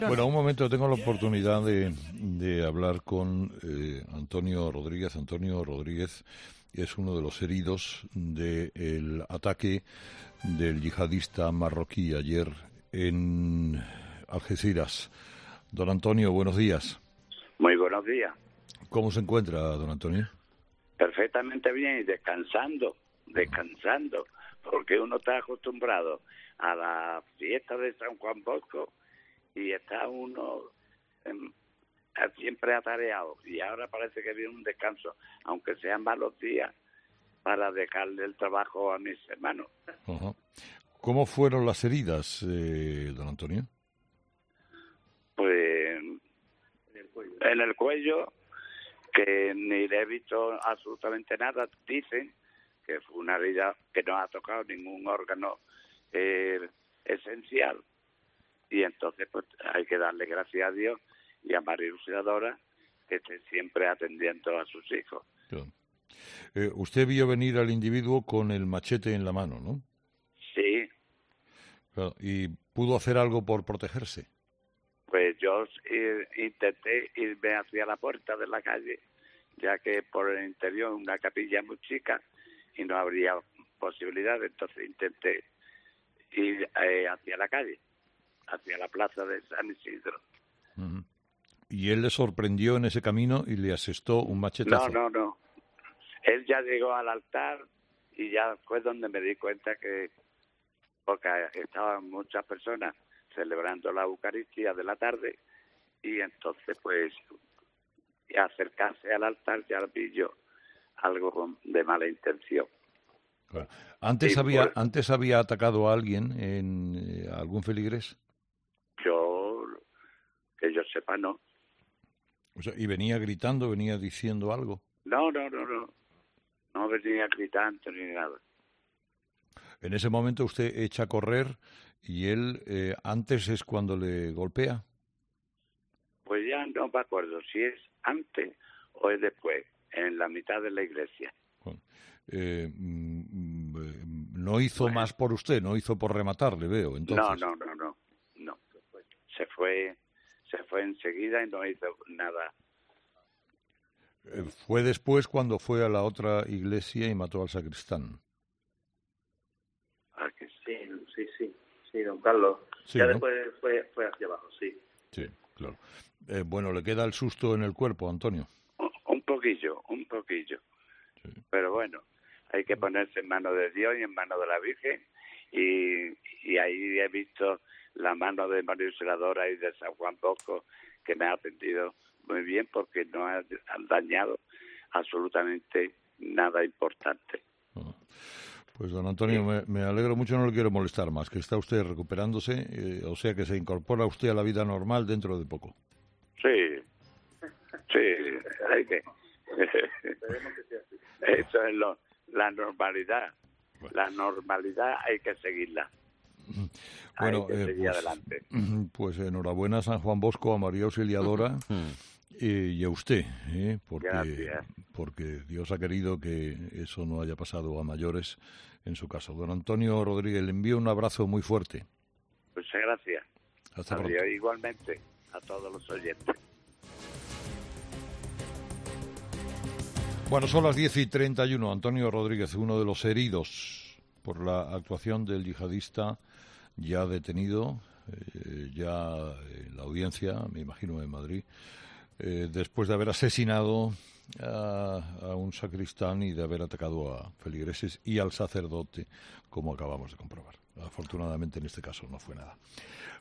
Bueno, un momento, tengo la oportunidad de hablar con Antonio Rodríguez. Antonio Rodríguez es uno de los heridos del ataque del yihadista marroquí ayer en Algeciras. Don Antonio, buenos días. Muy buenos días. ¿Cómo se encuentra, don Antonio? Perfectamente bien y descansando, porque uno está acostumbrado a la fiesta de San Juan Bosco y está uno siempre atareado, y ahora parece que viene un descanso, aunque sean malos días, para dejarle el trabajo a mis hermanos. Uh-huh. ¿Cómo fueron las heridas, don Antonio? Pues en el cuello, que ni le he visto absolutamente nada. Dicen que fue una herida que no ha tocado ningún órgano esencial, y entonces pues hay que darle gracias a Dios y a María Auxiliadora, que esté siempre atendiendo a sus hijos. Claro. Usted vio venir al individuo con el machete en la mano, ¿no? Sí. Claro. ¿Y pudo hacer algo por protegerse? Pues yo intenté irme hacia la puerta de la calle, ya que por el interior una capilla muy chica y no habría posibilidad. Entonces intenté ir hacia la calle, hacia la plaza de San Isidro. Uh-huh. ¿Y él le sorprendió en ese camino y le asestó un machetazo? No. Él ya llegó al altar y ya fue donde me di cuenta que, porque estaban muchas personas celebrando la Eucaristía de la tarde, y entonces pues acercarse al altar ya vi yo algo de mala intención. Claro. ¿Antes había atacado a alguien, algún feligrés? Que yo sepa, no. O sea, ¿y venía gritando, venía diciendo algo? No venía gritando ni nada. En ese momento usted echa a correr y él antes es cuando le golpea. Pues ya no me acuerdo si es antes o es después, en la mitad de la iglesia. No hizo más por usted, no hizo por rematarle, veo, entonces. No. Se fue enseguida y no hizo nada. Fue después cuando fue a la otra iglesia y mató al sacristán. Sí, don Carlos. Sí, ya ¿no? Después fue hacia abajo, sí. Sí, claro. Bueno, ¿le queda el susto en el cuerpo, Antonio? Un poquillo. Sí. Pero bueno, hay que ponerse en manos de Dios y en manos de la Virgen, y ahí he visto la mano de María Auxiliadora y de San Juan Bosco, que me ha atendido muy bien, porque no han dañado absolutamente nada importante. Pues don Antonio, me alegro mucho, no le quiero molestar más, que está usted recuperándose, o sea que se incorpora usted a la vida normal dentro de poco. Sí, hay que... Eso es la normalidad. Bueno. La normalidad hay que seguirla. Bueno, hay que seguir adelante. Pues enhorabuena a San Juan Bosco, a María Auxiliadora y a usted, porque Dios ha querido que eso no haya pasado a mayores en su caso. Don Antonio Rodríguez, le envío un abrazo muy fuerte. Muchas gracias. Hasta pronto. Igualmente a todos los oyentes. Bueno, son las 10:31. Antonio Rodríguez, uno de los heridos por la actuación del yihadista, ya detenido, ya en la audiencia, me imagino, en Madrid, después de haber asesinado a un sacristán y de haber atacado a feligreses y al sacerdote, como acabamos de comprobar. Afortunadamente en este caso no fue nada.